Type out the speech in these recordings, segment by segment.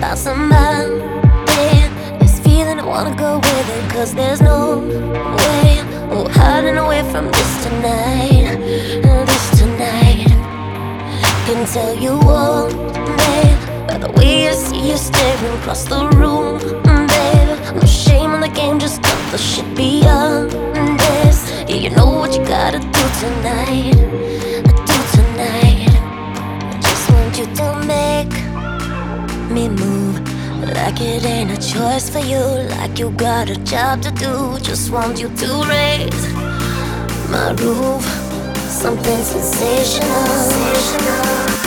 about somebody. This feeling, I wanna go with it, cause there's no way we're hiding away from this tonight. This tonight. Can tell you all, babe, by the way I see you staring across the room, babe. No shame in the game, just cut the shit beyond this. Yeah, you know what you gotta do tonight. Do tonight. I just want you to make me move, like it ain't a choice for you, like you got a job to do. Just want you to raise my roof, something sensational.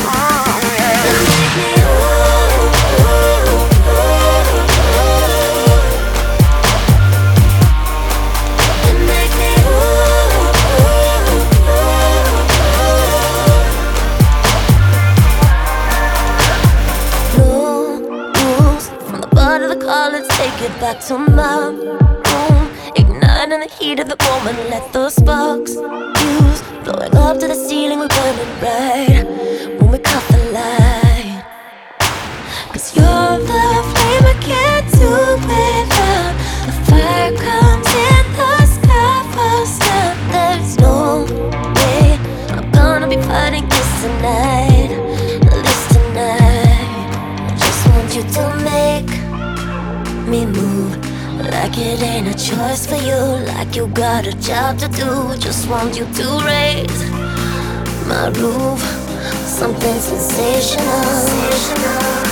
Let's take it back to my room, igniting the heat of the moment. Let the sparks fuse, blowing up to the ceiling. We're burning bright when we caught the light. Cause you're the flame I can't do without. The fire comes in the sky first now. There's no way I'm gonna be fighting this tonight. This tonight. I just want you to make me move, like it ain't a choice for you, like you got a job to do. Just want you to raise my roof, something sensational.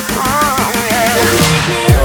Make me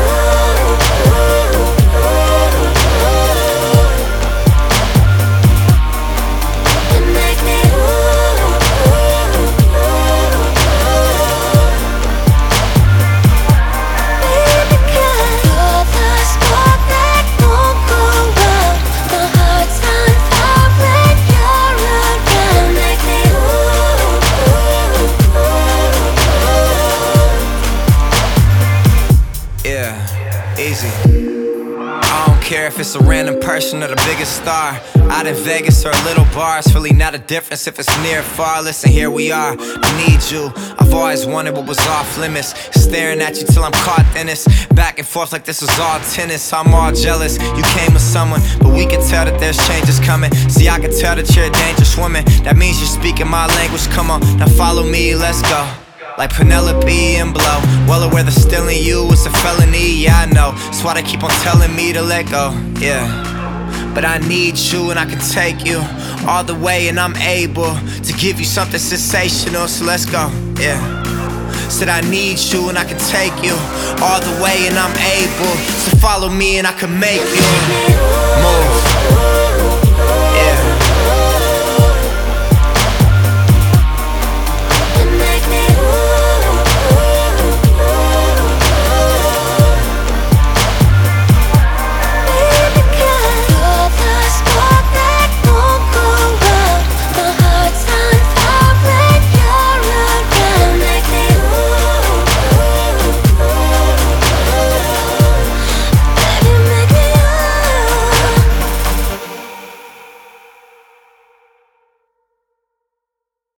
easy. I don't care if it's a random person or the biggest star. Out in Vegas or a little bar, it's really not a difference if it's near or far. Listen, here we are, I need you. I've always wanted what was off limits, staring at you till I'm caught in this. Back and forth like this was all tennis. I'm all jealous, you came with someone, but we can tell that there's changes coming. See, I can tell that you're a dangerous woman. That means you're speaking my language, come on, now follow me, let's go. Like Penelope and Blow, well aware that stealing you is a felony, yeah I know. That's why they keep on telling me to let go, yeah. But I need you and I can take you all the way, and I'm able to give you something sensational, so let's go, yeah. Said I need you and I can take you all the way, and I'm able. So follow me and I can make you move.